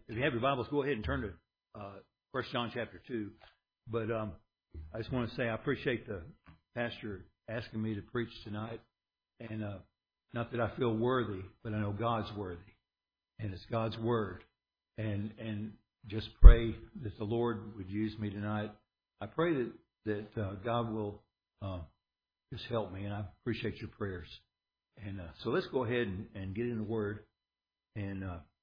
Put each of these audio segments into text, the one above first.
If you have your Bibles, go ahead and turn to 1 John chapter 2. But I just want to say I appreciate the pastor asking me to preach tonight. And not that I feel worthy, but I know God's worthy. And it's God's Word. And just pray that the Lord would use me tonight. I pray that God will just help me. And I appreciate your prayers. And so let's go ahead and get in the Word. And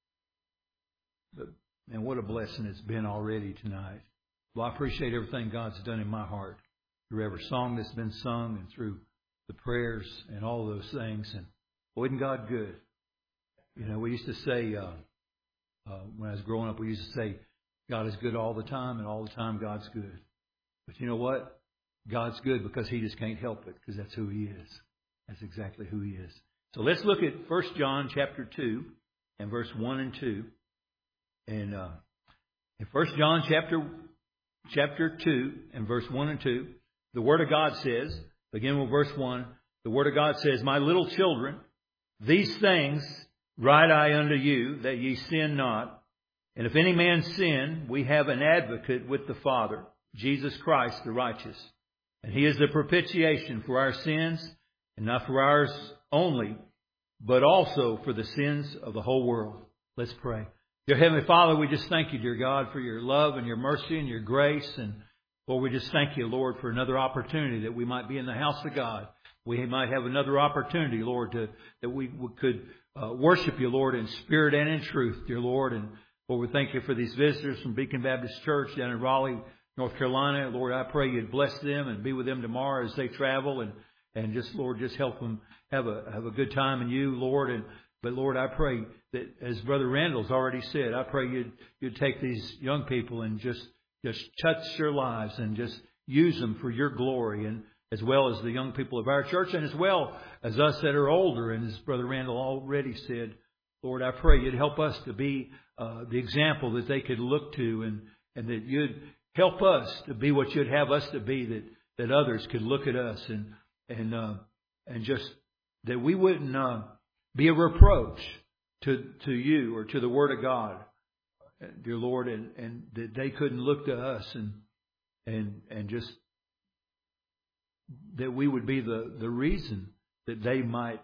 what a blessing it's been already tonight. Well, I appreciate everything God's done in my heart through every song that's been sung and through the prayers and all those things. And boy, isn't God good? You know, we used to say, when I was growing up, we used to say, God is good all the time, and all the time God's good. But you know what? God's good because He just can't help it, because that's who He is. That's exactly who He is. So let's look at 1 John chapter 2 and verse 1 and 2. And in 1 John chapter 2 and verse 1 and 2, the Word of God says, begin with verse 1, the Word of God says, My little children, these things write I unto you, that ye sin not. And if any man sin, we have an advocate with the Father, Jesus Christ the righteous. And He is the propitiation for our sins, and not for ours only, but also for the sins of the whole world. Let's pray. Dear Heavenly Father, we just thank you, dear God, for your love and your mercy and your grace. And Lord, we just thank you, Lord, for another opportunity that we might be in the house of God. We might have another opportunity, Lord, that we could worship you, Lord, in spirit and in truth, dear Lord. And Lord, we thank you for these visitors from Beacon Baptist Church down in Raleigh, North Carolina. Lord, I pray you'd bless them and be with them tomorrow as they travel, and just, Lord, just help them have a good time in you, Lord. But Lord, I pray that, as Brother Randall's already said, I pray you'd take these young people and just touch their lives and just use them for your glory, and as well as the young people of our church, and as well as us that are older. And as Brother Randall already said, Lord, I pray you'd help us to be the example that they could look to, and that you'd help us to be what you'd have us to be, that others could look at us and just that we wouldn't be a reproach to you or to the Word of God, dear Lord, and that they couldn't look to us and just that we would be the reason that they might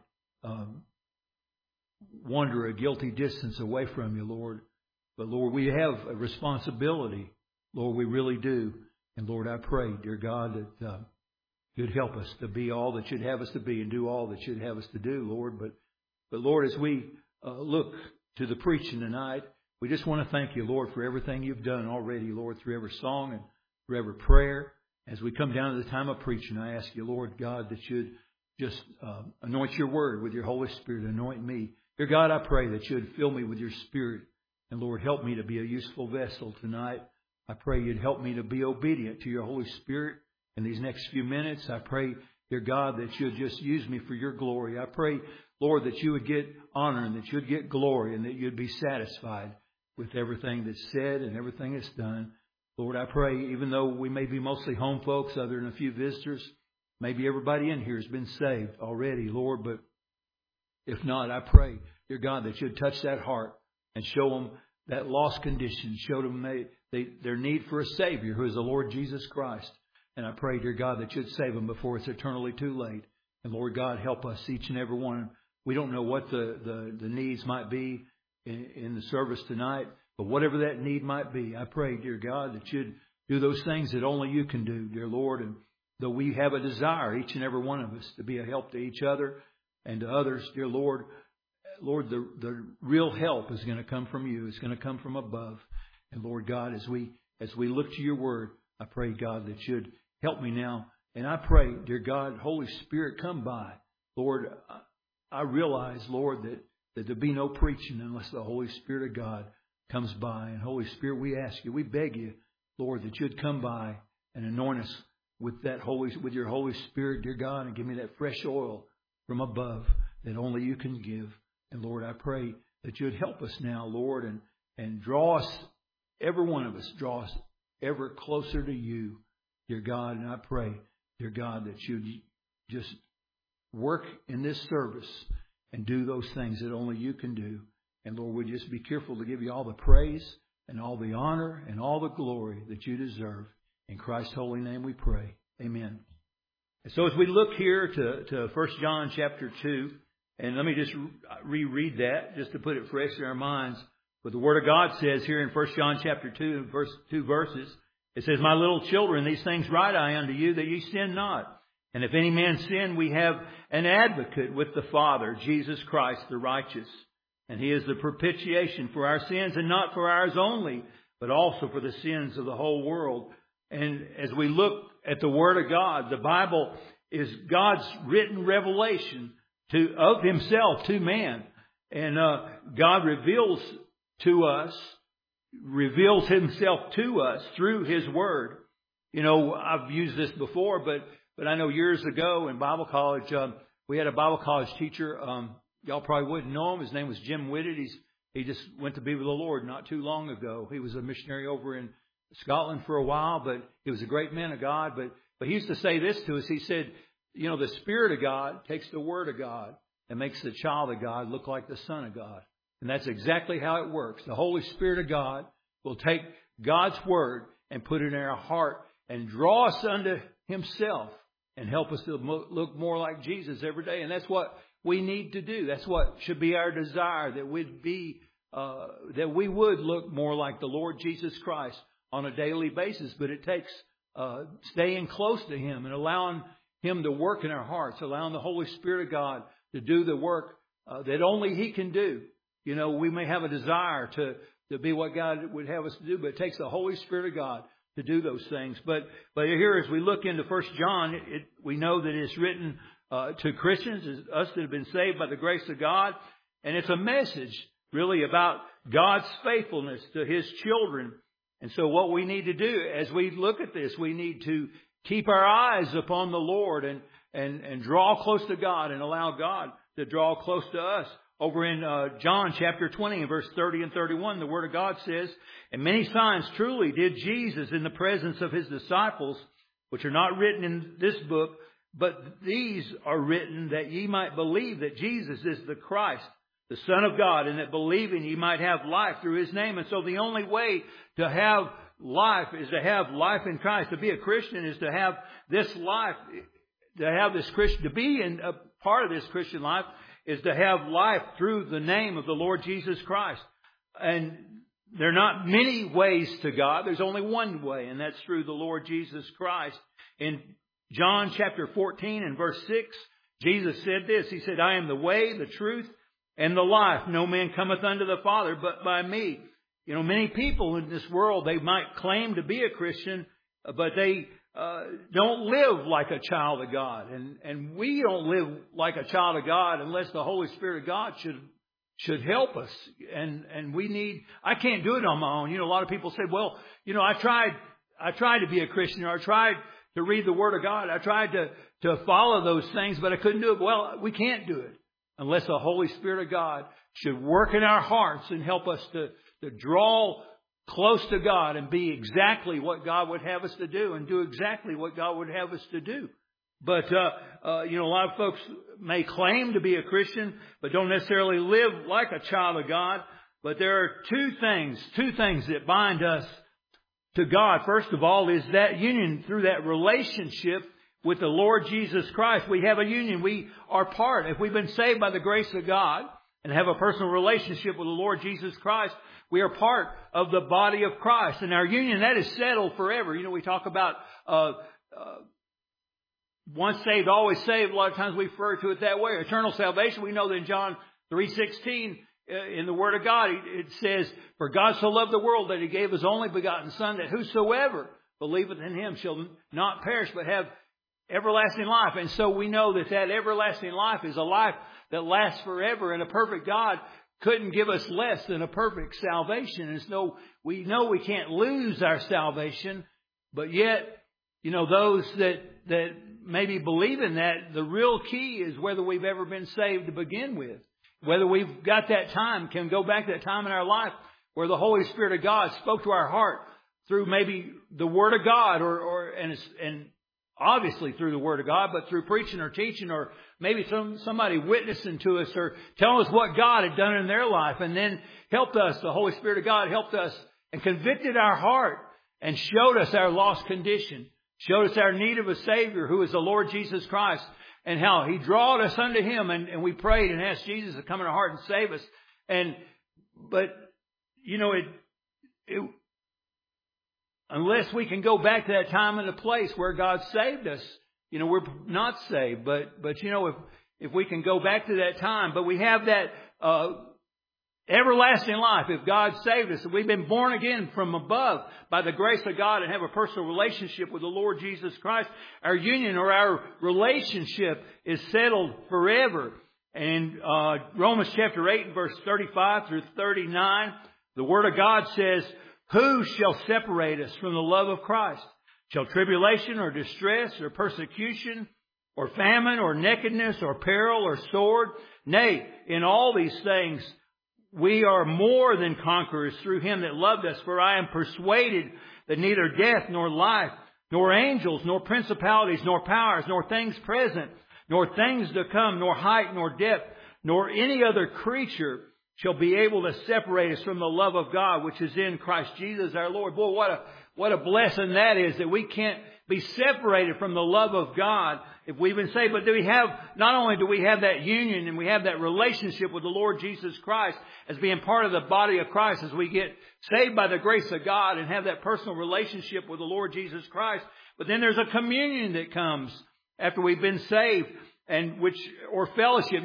wander a guilty distance away from you, Lord. But Lord, we have a responsibility, Lord, we really do. And Lord, I pray, dear God, that you'd help us to be all that you'd have us to be and do all that you'd have us to do, Lord. But Lord, as we look to the preaching tonight, we just want to thank you, Lord, for everything you've done already, Lord, through every song and through every prayer. As we come down to the time of preaching, I ask you, Lord God, that you'd just anoint your word with your Holy Spirit. Anoint me. Dear God, I pray that you'd fill me with your Spirit. And Lord, help me to be a useful vessel tonight. I pray you'd help me to be obedient to your Holy Spirit in these next few minutes. I pray, dear God, that you'd just use me for your glory. I pray, Lord, that you would get honor and that you'd get glory and that you'd be satisfied with everything that's said and everything that's done. Lord, I pray, even though we may be mostly home folks other than a few visitors, maybe everybody in here has been saved already, Lord. But if not, I pray, dear God, that you'd touch that heart and show them that lost condition. Show them their need for a Savior who is the Lord Jesus Christ. And I pray, dear God, that you'd save them before it's eternally too late. And Lord God, help us, each and every one. We don't know what the needs might be in the service tonight, but whatever that need might be, I pray, dear God, that you'd do those things that only you can do, dear Lord. And though we have a desire, each and every one of us, to be a help to each other and to others, dear Lord, the real help is going to come from you. It's going to come from above. And Lord God, as we look to your word, I pray, God, that you'd help me now. And I pray, dear God, Holy Spirit, come by. Lord, I realize, Lord, that there be no preaching unless the Holy Spirit of God comes by. And Holy Spirit, we ask you, we beg you, Lord, that you'd come by and anoint us with your Holy Spirit, dear God, and give me that fresh oil from above that only you can give. And Lord, I pray that you'd help us now, Lord, and draw us, every one of us, draw us ever closer to you, dear God. And I pray, dear God, that you'd just work in this service and do those things that only you can do. And Lord, we just be careful to give you all the praise and all the honor and all the glory that you deserve. In Christ's holy name we pray. Amen. And so as we look here to 1 John chapter 2, and let me just reread that just to put it fresh in our minds. But the Word of God says here in 1 John chapter 2, verse 2 verses, it says, My little children, these things write I unto you, that ye sin not. And if any man sin, we have an advocate with the Father, Jesus Christ the righteous. And He is the propitiation for our sins, and not for ours only, but also for the sins of the whole world. And as we look at the Word of God, the Bible is God's written revelation of Himself to man. And God reveals Himself to us through His Word. You know, I've used this before, but I know years ago in Bible college, we had a Bible college teacher. Y'all probably wouldn't know him. His name was Jim Whitted. He just went to be with the Lord not too long ago. He was a missionary over in Scotland for a while, but he was a great man of God. But he used to say this to us. He said, you know, the Spirit of God takes the Word of God and makes the child of God look like the Son of God. And that's exactly how it works. The Holy Spirit of God will take God's Word and put it in our heart and draw us unto Himself and help us to look more like Jesus every day. And that's what we need to do. That's what should be our desire, that we would look more like the Lord Jesus Christ on a daily basis. But it takes staying close to Him and allowing Him to work in our hearts, allowing the Holy Spirit of God to do the work that only He can do. You know, we may have a desire to be what God would have us to do, but it takes the Holy Spirit of God to do those things. But here, as we look into 1 John, we know that it's written to Christians, us that have been saved by the grace of God. And it's a message really about God's faithfulness to His children. And so what we need to do as we look at this, we need to keep our eyes upon the Lord and draw close to God and allow God to draw close to us. Over in John chapter 20 and verse 30 and 31, the Word of God says, And many signs truly did Jesus in the presence of His disciples, which are not written in this book, but these are written that ye might believe that Jesus is the Christ, the Son of God, and that believing ye might have life through His name. And so the only way to have life is to have life in Christ. To be a Christian is to have this life, to have this Christian, to be in a part of this Christian life is to have life through the name of the Lord Jesus Christ. And there are not many ways to God. There's only one way, and that's through the Lord Jesus Christ. In John chapter 14 and verse 6, Jesus said this. He said, I am the way, the truth, and the life. No man cometh unto the Father but by me. You know, many people in this world, they might claim to be a Christian, but they don't live like a child of God. And we don't live like a child of God unless the Holy Spirit of God should help us. And I can't do it on my own. You know, a lot of people say, well, you know, I tried to be a Christian, or I tried to read the Word of God. I tried to follow those things, but I couldn't do it. Well, we can't do it unless the Holy Spirit of God should work in our hearts and help us to draw close to God and be exactly what God would have us to do and do exactly what God would have us to do. But, you know, a lot of folks may claim to be a Christian, but don't necessarily live like a child of God. But there are two things that bind us to God. First of all is that union through that relationship with the Lord Jesus Christ. We have a union. We are part. If we've been saved by the grace of God and have a personal relationship with the Lord Jesus Christ, we are part of the body of Christ. And our union, that is settled forever. You know, we talk about once saved, always saved. A lot of times we refer to it that way. Eternal salvation, we know that in John 3:16, in the Word of God, it says, For God so loved the world that He gave His only begotten Son, that whosoever believeth in Him shall not perish, but have everlasting life. And so we know that everlasting life is a life that lasts forever. And a perfect God couldn't give us less than a perfect salvation. And so we know we can't lose our salvation. But yet, you know, those that maybe believe in that, the real key is whether we've ever been saved to begin with. Whether we've got that time, can go back to that time in our life where the Holy Spirit of God spoke to our heart through maybe the Word of God and obviously through the Word of God, but through preaching or teaching, or maybe somebody witnessing to us or telling us what God had done in their life, and then helped us. The Holy Spirit of God helped us and convicted our heart and showed us our lost condition, showed us our need of a Savior who is the Lord Jesus Christ, and how He drawed us unto Him, and we prayed and asked Jesus to come in our heart and save us. But unless we can go back to that time and the place where God saved us, we're not saved. But if we can go back to that time, but we have that everlasting life. If God saved us, if we've been born again from above by the grace of God and have a personal relationship with the Lord Jesus Christ, our union or our relationship is settled forever. And Romans chapter 8 verse 35 through 39, the Word of God says, "Who shall separate us from the love of Christ? Shall tribulation or distress or persecution or famine or nakedness or peril or sword? Nay, in all these things we are more than conquerors through Him that loved us. For I am persuaded that neither death nor life, nor angels, nor principalities, nor powers, nor things present, nor things to come, nor height, nor depth, nor any other creature shall be able to separate us from the love of God, which is in Christ Jesus our Lord." Boy, what a blessing that is, that we can't be separated from the love of God if we've been saved. But not only do we have that union and we have that relationship with the Lord Jesus Christ as being part of the body of Christ as we get saved by the grace of God and have that personal relationship with the Lord Jesus Christ, but then there's a communion that comes after we've been saved, or fellowship.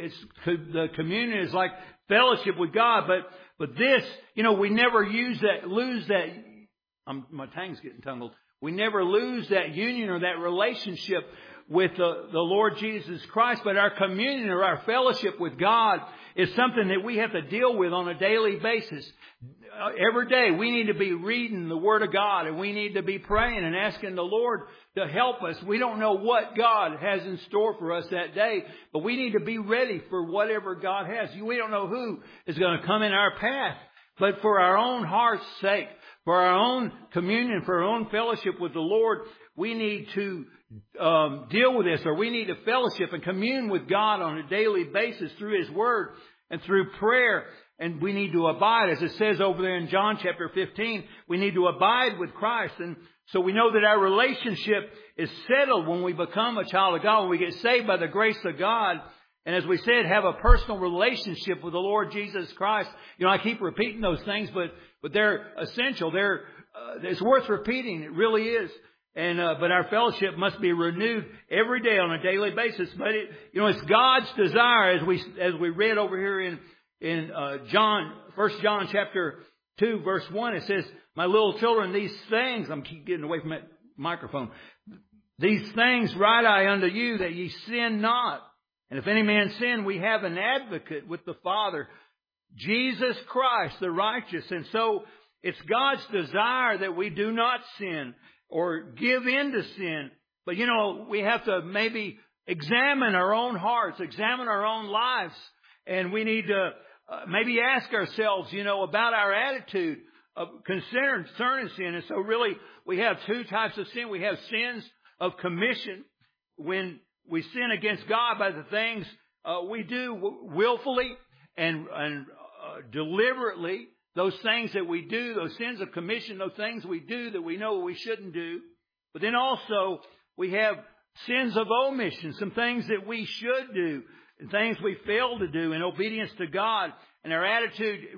The communion is like fellowship with God, but this, we never lose that. My tongue's getting tangled. We never lose that union or that relationship with the Lord Jesus Christ, but our communion or our fellowship with God is something that we have to deal with on a daily basis. Every day we need to be reading the Word of God, and we need to be praying and asking the Lord to help us. We don't know what God has in store for us that day, but we need to be ready for whatever God has. We don't know who is going to come in our path, but for our own heart's sake, for our own communion, for our own fellowship with the Lord, we need to deal with this, or we need to fellowship and commune with God on a daily basis through His Word and through prayer. And we need to abide, as it says over there in John chapter 15, we need to abide with Christ. And so we know that our relationship is settled when we become a child of God, when we get saved by the grace of God. And as we said, have a personal relationship with the Lord Jesus Christ. I keep repeating those things, but they're essential. It's worth repeating. It really is. But our fellowship must be renewed every day on a daily basis. But it's God's desire, as we read over here in 1 John chapter 2 verse 1, it says, "My little children, these things," I'm keep getting away from that microphone, "these things write I unto you, that ye sin not. And if any man sin, we have an advocate with the Father, Jesus Christ the righteous." And so it's God's desire that we do not sin or give in to sin. But we have to maybe examine our own hearts, examine our own lives. And we need to maybe ask ourselves, about our attitude of concerning sin. And so really, we have two types of sin. We have sins of commission, when we sin against God by the things we do willfully and deliberately. Those things that we do, those sins of commission, those things we do that we know we shouldn't do. But then also, we have sins of omission, some things that we should do and things we fail to do in obedience to God. And our attitude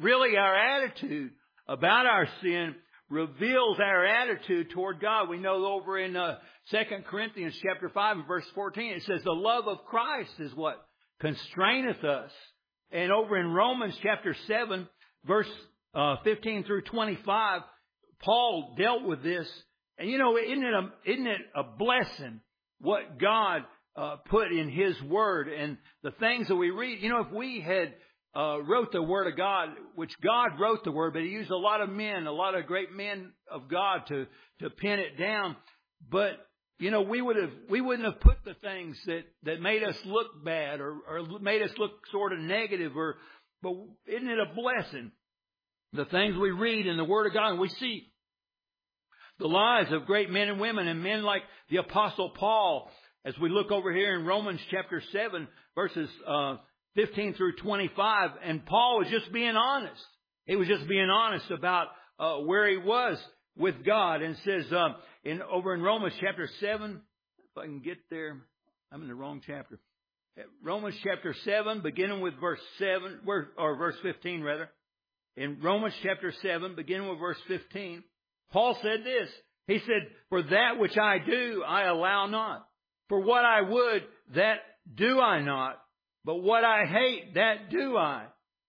about our sin reveals our attitude toward God. We know over in 2 Corinthians chapter 5 and verse 14, it says, "The love of Christ is what constraineth us." And over in Romans chapter 7, verse 15 through 25, Paul dealt with this. And isn't it a blessing what God put in His Word and the things that we read? If we had wrote the Word of God, which God wrote the Word, but He used a lot of great men of God to pen it down. But we wouldn't have put the things that made us look bad or made us look sort of negative. But isn't it a blessing? The things we read in the Word of God, and we see the lives of great men and women, and men like the Apostle Paul, as we look over here in Romans chapter 7, verses 15 through 25. And Paul was just being honest. He was just being honest about where he was with God. And it says over in Romans chapter 7, if I can get there, I'm in the wrong chapter. Romans chapter 7, beginning with verse 7, or verse 15 rather. In Romans chapter 7, beginning with verse 15, Paul said this. He said, "For that which I do, I allow not. For what I would, that do I not. But what I hate, that do I.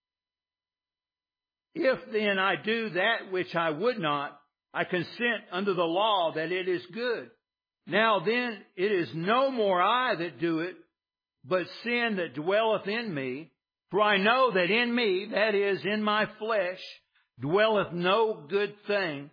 If then I do that which I would not, I consent unto the law that it is good. Now then, it is no more I that do it, but sin that dwelleth in me. For I know that in me, that is, in my flesh, dwelleth no good thing."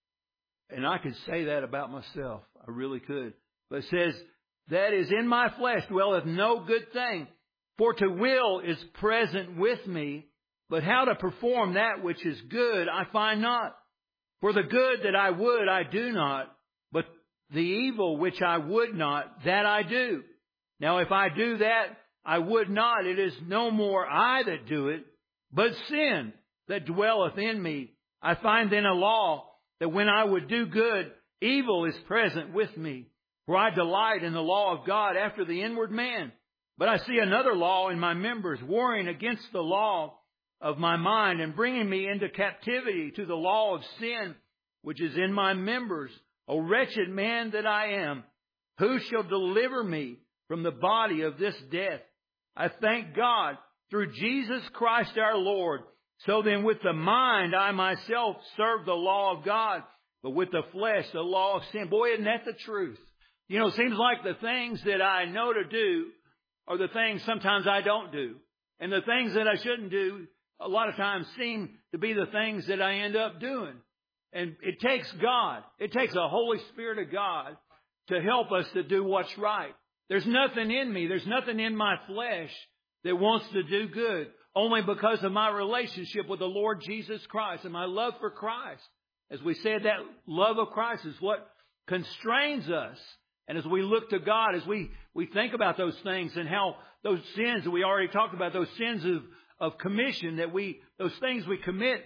And I could say that about myself. I really could. But it says, "That is, in my flesh dwelleth no good thing. For to will is present with me, but how to perform that which is good I find not. For the good that I would I do not, but the evil which I would not, that I do. Now if I do that I would not, it is no more I that do it, but sin that dwelleth in me. I find then a law, that when I would do good, evil is present with me. For I delight in the law of God after the inward man. But I see another law in my members, warring against the law of my mind, and bringing me into captivity to the law of sin, which is in my members. O wretched man that I am, who shall deliver me from the body of this death? I thank God through Jesus Christ our Lord. So then with the mind I myself serve the law of God, but with the flesh the law of sin." Boy, isn't that the truth? You know, it seems like the things that I know to do are the things sometimes I don't do. And the things that I shouldn't do a lot of times seem to be the things that I end up doing. And it takes God. It takes the Holy Spirit of God to help us to do what's right. There's nothing in me. There's nothing in my flesh that wants to do good. Only because of my relationship with the Lord Jesus Christ and my love for Christ. As we said, that love of Christ is what constrains us. And as we look to God, as we think about those things and how those sins that we already talked about, those sins of commission, those things we commit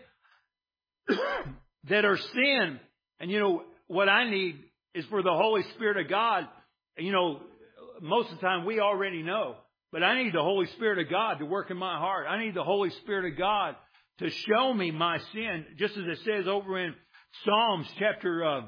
that are sin. And you know, what I need is for the Holy Spirit of God. You know, most of the time we already know. But I need the Holy Spirit of God to work in my heart. I need the Holy Spirit of God to show me my sin. Just as it says over in Psalms chapter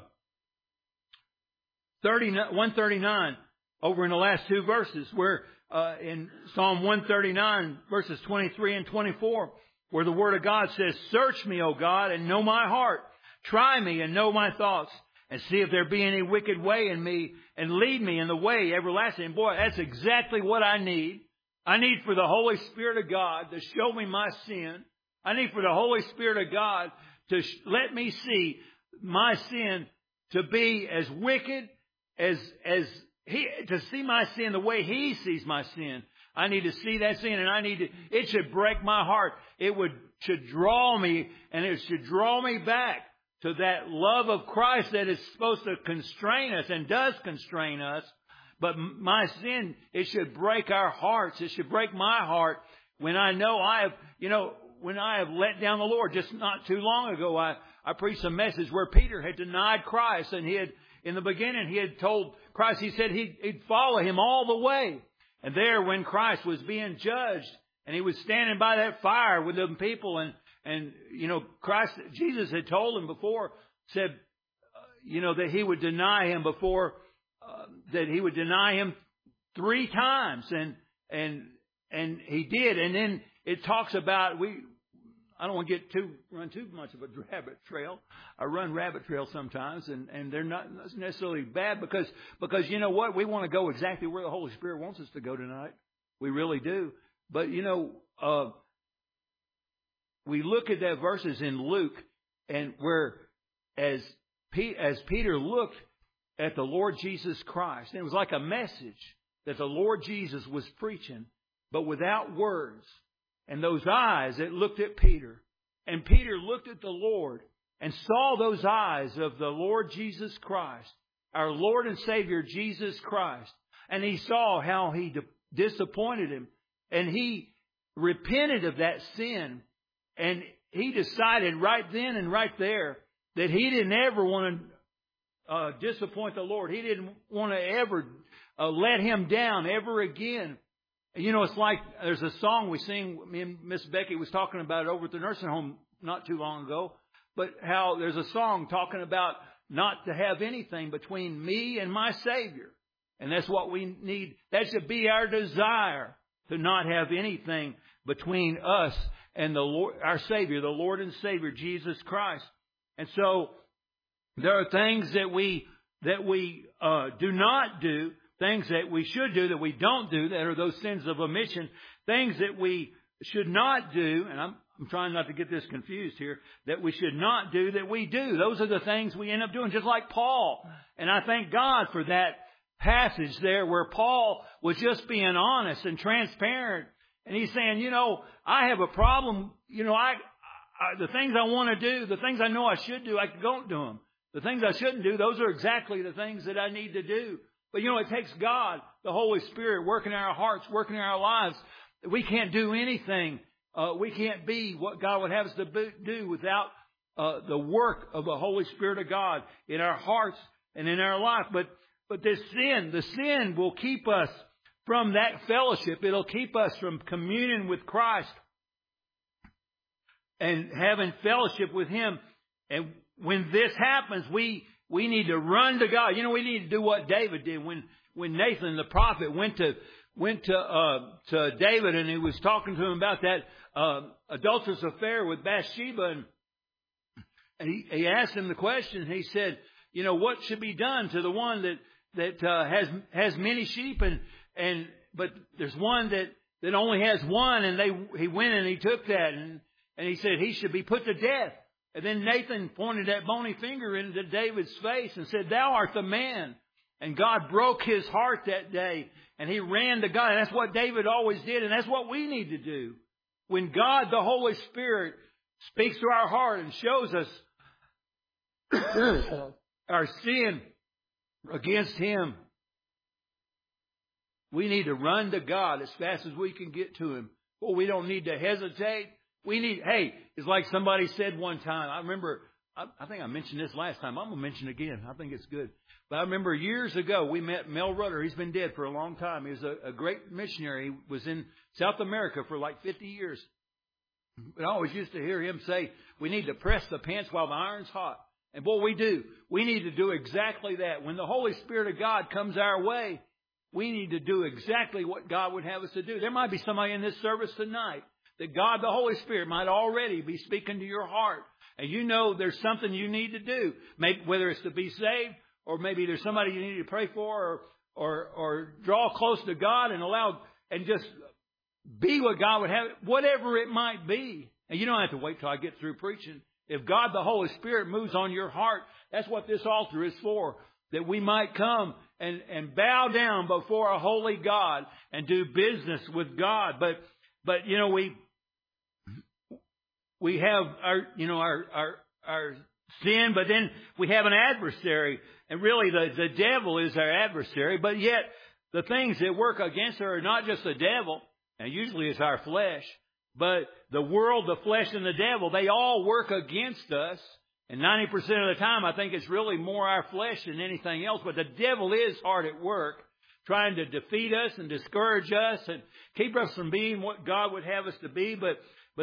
139, over in the last two verses, where in Psalm 139, verses 23 and 24, where the Word of God says, "Search me, O God, and know my heart. Try me and know my thoughts, and see if there be any wicked way in me, and lead me in the way everlasting." And boy, that's exactly what I need. I need for the Holy Spirit of God to show me my sin. I need for the Holy Spirit of God to let me see my sin to be as wicked as to see my sin the way He sees my sin. I need to see that sin, and it should break my heart. It should draw me, and it should draw me back to that love of Christ that is supposed to constrain us and does constrain us. But my sin, it should break our hearts. It should break my heart when I know when I have let down the Lord. Just not too long ago, I preached a message where Peter had denied Christ, and in the beginning, he had told Christ, he said he'd follow Him all the way. And there, when Christ was being judged, and He was standing by that fire with them people, and Jesus had told him before, said, that He would deny Him before, that He would deny Him 3 times, and He did. And then it talks about I don't want to run too much of a rabbit trail. I run rabbit trails sometimes, and they're not necessarily bad because you know what? We want to go exactly where the Holy Spirit wants us to go tonight. We really do. But we look at that verses in Luke, and where as Peter looked at the Lord Jesus Christ, and it was like a message that the Lord Jesus was preaching, but without words. And those eyes that looked at Peter, and Peter looked at the Lord, and saw those eyes of the Lord Jesus Christ, our Lord and Savior Jesus Christ, and he saw how he disappointed him, and he repented of that sin, and he decided right then and right there that he didn't ever want to disappoint the Lord. He didn't want to ever let him down ever again. You know, it's like there's a song we sing. Me and Miss Becky was talking about it over at the nursing home not too long ago. But how there's a song talking about not to have anything between me and my Savior. And that's what we need. That should be our desire, to not have anything between us and the Lord, our Savior, the Lord and Savior, Jesus Christ. And so there are things that we do not do, things that we should do that we don't do, that are those sins of omission, things that we should not do, and I'm trying not to get this confused here, that we should not do, that we do. Those are the things we end up doing, just like Paul. And I thank God for that passage there where Paul was just being honest and transparent. And he's saying, you know, I have a problem. You know, the things I want to do, the things I know I should do, I don't do them. The things I shouldn't do, those are exactly the things that I need to do. But, you know, it takes God, the Holy Spirit, working in our hearts, working in our lives. We can't do anything. We can't be what God would have us to do without the work of the Holy Spirit of God in our hearts and in our life. But this sin, the sin will keep us from that fellowship. It'll keep us from communion with Christ and having fellowship with Him. And when this happens, we need to run to God. You know, we need to do what David did when Nathan the prophet went to David, and he was talking to him about that adulterous affair with Bathsheba, and he asked him the question. He said, you know, what should be done to the one that has many sheep, but there's one that only has one, and he went and he took that, and he said he should be put to death. And then Nathan pointed that bony finger into David's face and said, "Thou art the man." And God broke his heart that day, and he ran to God. And that's what David always did, and that's what we need to do. When God, the Holy Spirit, speaks to our heart and shows us our sin against Him, we need to run to God as fast as we can get to Him. Well, we don't need to hesitate. It's like somebody said one time. I remember, I think I mentioned this last time. I'm going to mention it again. I think it's good. But I remember years ago, we met Mel Rudder. He's been dead for a long time. He was a great missionary. He was in South America for like 50 years. But I always used to hear him say, we need to press the pants while the iron's hot. And boy, we do. We need to do exactly that. When the Holy Spirit of God comes our way, we need to do exactly what God would have us to do. There might be somebody in this service tonight that God, the Holy Spirit, might already be speaking to your heart. And you know there's something you need to do. Maybe whether it's to be saved, or maybe there's somebody you need to pray for, or draw close to God and just be what God would have, whatever it might be. And you don't have to wait till I get through preaching. If God, the Holy Spirit, moves on your heart, that's what this altar is for. That we might come and bow down before a holy God and do business with God. But you know, we have our sin, but then we have an adversary. And really the devil is our adversary. But yet the things that work against her are not just the devil. And usually it's our flesh. But the world, the flesh, and the devil, they all work against us. And 90% of the time, I think it's really more our flesh than anything else. But the devil is hard at work, trying to defeat us and discourage us and keep us from being what God would have us to be. But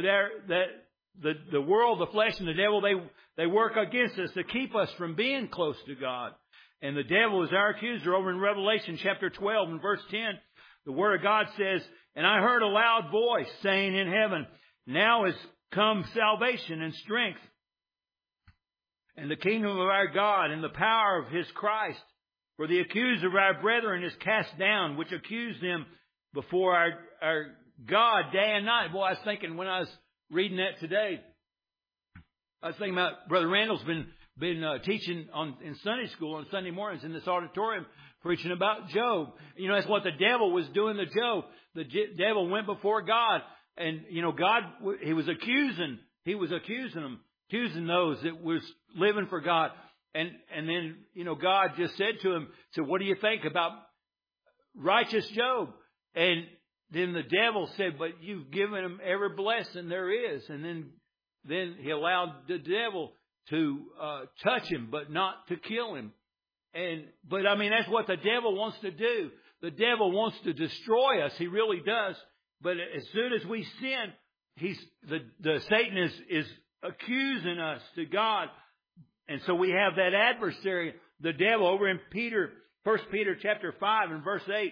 the world, the flesh, and the devil, they work against us to keep us from being close to God. And the devil is our accuser. Over in Revelation chapter 12 and verse 10, the Word of God says, "And I heard a loud voice saying in heaven, Now is come salvation and strength, and the kingdom of our God, and the power of His Christ. For the accuser of our brethren is cast down, which accused them before our God day and night." Boy, I was thinking when I was reading that today, I was thinking about Brother Randall's been teaching in Sunday school on Sunday mornings in this auditorium, preaching about Job. You know, that's what the devil was doing to Job. The devil went before God, and you know, God, he was accusing him. accusing those that was living for God. And then, God just said to him, so what do you think about righteous Job? And then the devil said, but you've given him every blessing there is. And then he allowed the devil to touch him, but not to kill him. But that's what the devil wants to do. The devil wants to destroy us. He really does. But as soon as we sin, Satan is accusing us to God. And so we have that adversary, the devil, over in 1 Peter chapter 5 and verse 8.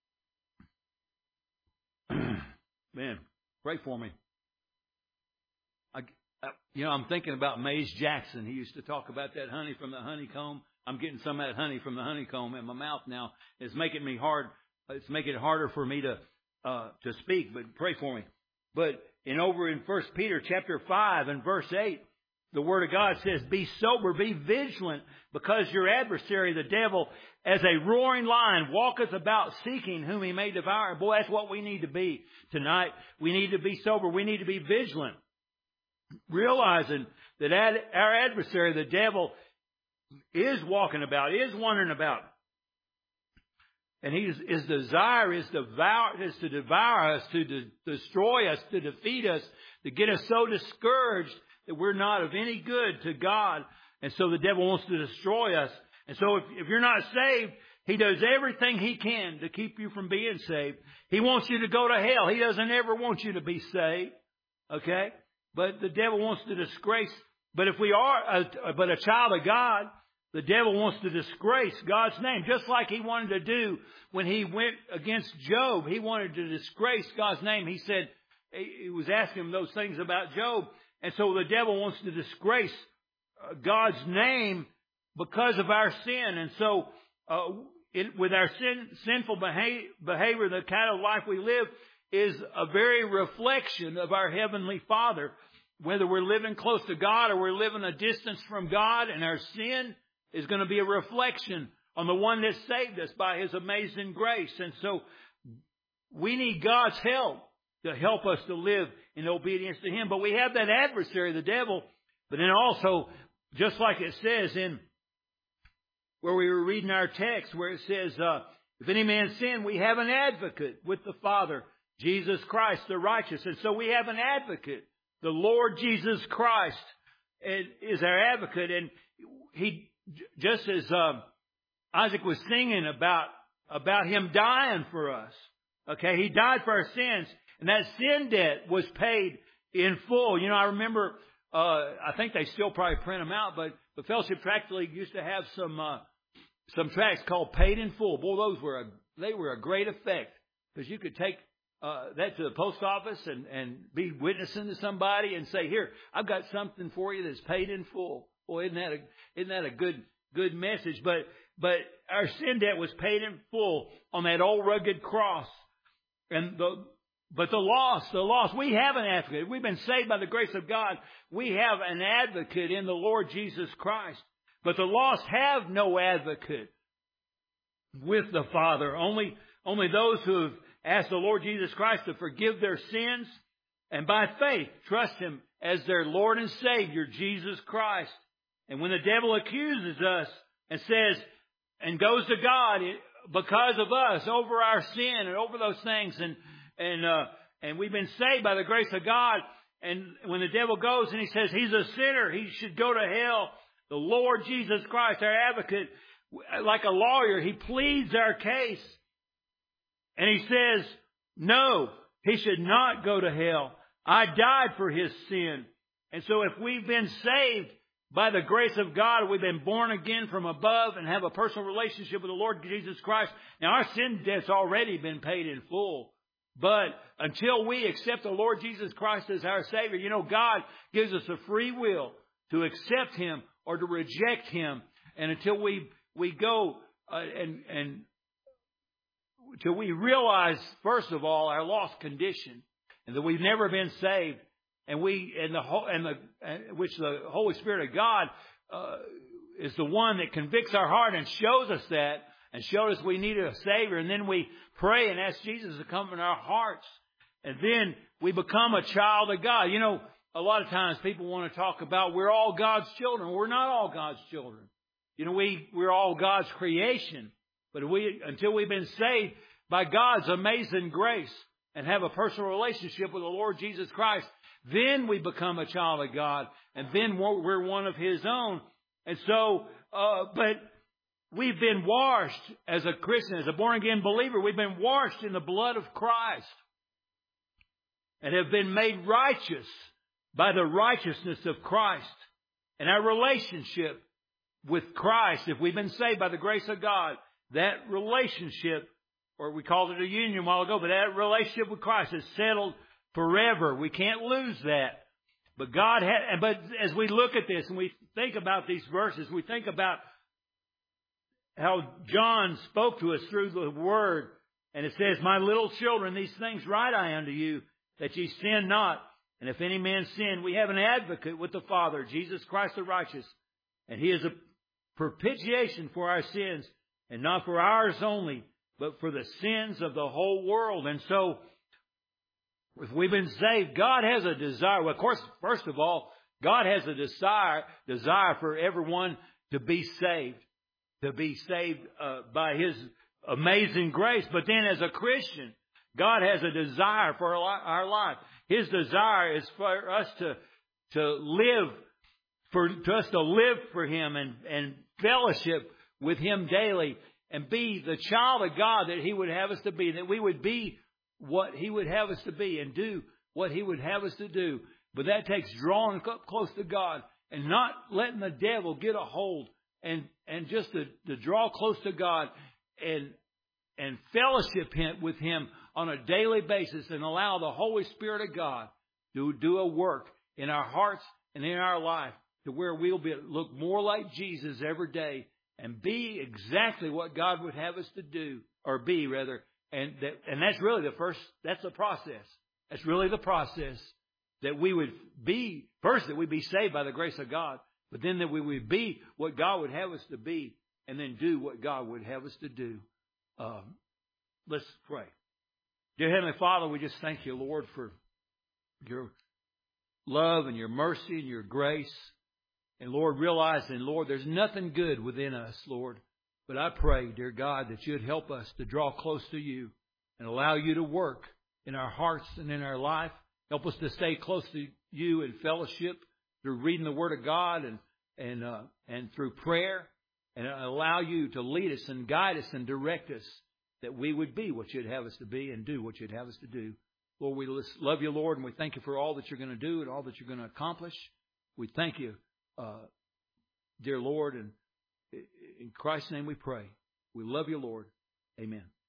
Man, pray for me. I'm thinking about Mays Jackson. He used to talk about that honey from the honeycomb. I'm getting some of that honey from the honeycomb in my mouth now. It's making me hard. It's making it harder for me to speak. But pray for me. But over in 1 Peter chapter 5 and verse 8, the Word of God says, "Be sober, be vigilant, because your adversary, the devil, as a roaring lion, walketh about seeking whom he may devour." Boy, that's what we need to be tonight. We need to be sober. We need to be vigilant, realizing that our adversary, the devil, is walking about, is wandering about. And his desire is to devour us, to destroy us, to defeat us, to get us so discouraged that we're not of any good to God. And so the devil wants to destroy us. And so if you're not saved, he does everything he can to keep you from being saved. He wants you to go to hell. He doesn't ever want you to be saved. Okay? But the devil wants to disgrace. But if we are a child of God, the devil wants to disgrace God's name, just like he wanted to do when he went against Job. He wanted to disgrace God's name. He said, he was asking him those things about Job. And so the devil wants to disgrace God's name because of our sin. And so with our sinful behavior, the kind of life we live is a very reflection of our Heavenly Father. Whether we're living close to God or we're living a distance from God, and our sin is going to be a reflection on the one that saved us by His amazing grace. And so we need God's help to help us to live in obedience to Him. But we have that adversary, the devil. But then also, just like it says in where we were reading our text, where it says, if any man sin, we have an advocate with the Father, Jesus Christ, the righteous. And so we have an advocate. The Lord Jesus Christ is our advocate. And He, just as Isaac was singing about Him dying for us. Okay, He died for our sins. And that sin debt was paid in full. You know, I remember, I think they still probably print them out, but the Fellowship Tract League used to have some tracts called Paid in Full. Boy, they were a great effect, because you could take that to the post office and be witnessing to somebody and say, "Here, I've got something for you that's paid in full." Boy, isn't that a good message? But our sin debt was paid in full on that old rugged cross. But the lost, we have an advocate. We've been saved by the grace of God. We have an advocate in the Lord Jesus Christ. But the lost have no advocate with the Father. Only those who have asked the Lord Jesus Christ to forgive their sins and by faith trust Him as their Lord and Savior, Jesus Christ. And when the devil accuses us and says, and goes to God because of us, over our sin and over those things, and we've been saved by the grace of God, and when the devil goes and he says he's a sinner, he should go to hell, the Lord Jesus Christ, our advocate, like a lawyer, He pleads our case. And He says, no, he should not go to hell. I died for his sin. And so if we've been saved by the grace of God, we've been born again from above and have a personal relationship with the Lord Jesus Christ. Now, our sin debt's already been paid in full. But until we accept the Lord Jesus Christ as our Savior, you know, God gives us a free will to accept Him or to reject Him. And until we go until we realize, first of all, our lost condition and that we've never been saved, and which the Holy Spirit of God is the one that convicts our heart and shows us that, and shows us we need a Savior, and then we pray and ask Jesus to come in our hearts, and then we become a child of God. You know, a lot of times people want to talk about we're all God's children. We're not all God's children. You know, we're all God's creation. But until we've been saved by God's amazing grace and have a personal relationship with the Lord Jesus Christ, then we become a child of God. And then we're one of His own. And so, but we've been washed as a Christian, as a born-again believer. We've been washed in the blood of Christ and have been made righteous by the righteousness of Christ. And our relationship with Christ, if we've been saved by the grace of God, that relationship, or we called it a union a while ago, but that relationship with Christ is settled forever. We can't lose that. But but as we look at this and we think about these verses, we think about how John spoke to us through the Word. And it says, my little children, these things write I unto you, that ye sin not. And if any man sin, we have an advocate with the Father, Jesus Christ the righteous. And He is a propitiation for our sins, and not for ours only, but for the sins of the whole world. And so, if we've been saved, God has a desire. Well, of course, first of all, God has a desire for everyone to be saved by His amazing grace. But then as a Christian, God has a desire for our life. His desire is for us to live for Him and fellowship with Him daily and be the child of God that He would have us to be, that we would be what He would have us to be and do what He would have us to do. But that takes drawing up close to God and not letting the devil get a hold and just to draw close to God and fellowship with Him on a daily basis and allow the Holy Spirit of God to do a work in our hearts and in our life to where we'll look more like Jesus every day and be exactly what God would have us to do, or be rather. And that's really that's the process. That's really the process, that we would be, first, that we be saved by the grace of God, but then that we would be what God would have us to be, and then do what God would have us to do. Let's pray. Dear Heavenly Father, we just thank you, Lord, for your love and your mercy and your grace. And Lord, realizing, Lord, there's nothing good within us, Lord. But I pray, dear God, that you'd help us to draw close to you and allow you to work in our hearts and in our life. Help us to stay close to you in fellowship through reading the Word of God and through prayer, and allow you to lead us and guide us and direct us, that we would be what you'd have us to be and do what you'd have us to do. Lord, we love you, Lord, and we thank you for all that you're going to do and all that you're going to accomplish. We thank you, dear Lord, and in Christ's name we pray. We love you, Lord. Amen.